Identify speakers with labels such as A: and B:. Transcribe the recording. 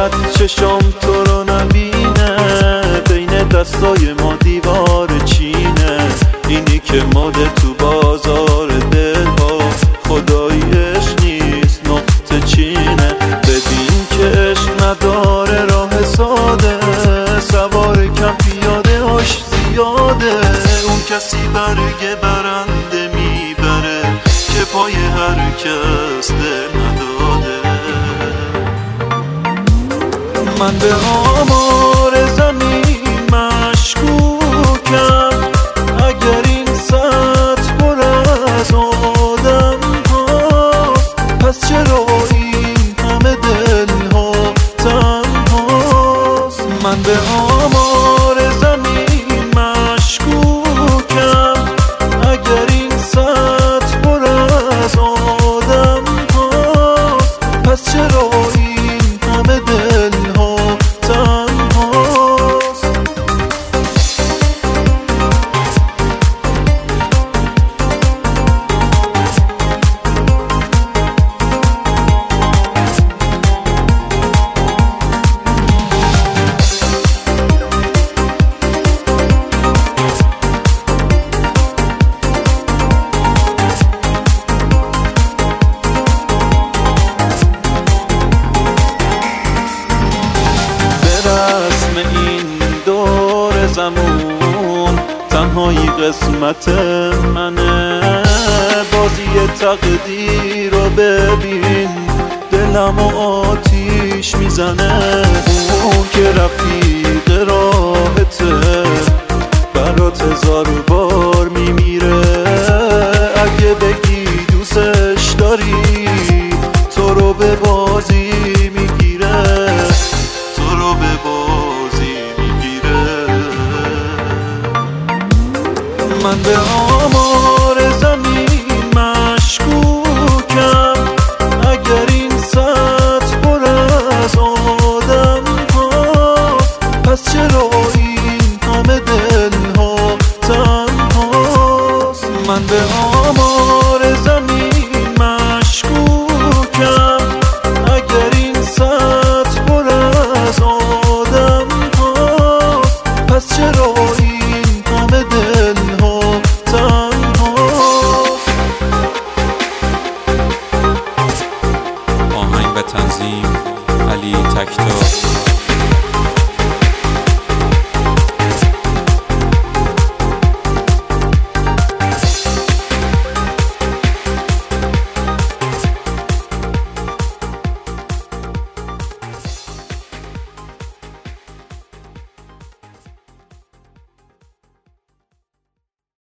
A: شاید چشم تو رو نبینه، بین دستای ما دیوار چینه. اینی که ماده تو بازار دلها، خداییش نیست نقطه چینه. ببین که عشق نداره راه ساده، سوار کم پیاده هاش زیاده. اون کسی برگ برنده میبره که پای هر کس دل نداده. من به آمار زمین مشکوکم، اگر این سطح پر از آدم هاست، پس چرا این همه دل ها تنهاست؟ من به آمار زمین مشکوکم، اگر این سطح پر از آدم هاست، پس چرا این همه دل ها تنهاست؟ زمون تنهایی قسمت منه، بازی تقدیر رو ببین دلم و آتیش میزنه. اون که رفیق راهته برات هزار بار میمیره. اگه بگی دوستش داری تو رو به بازی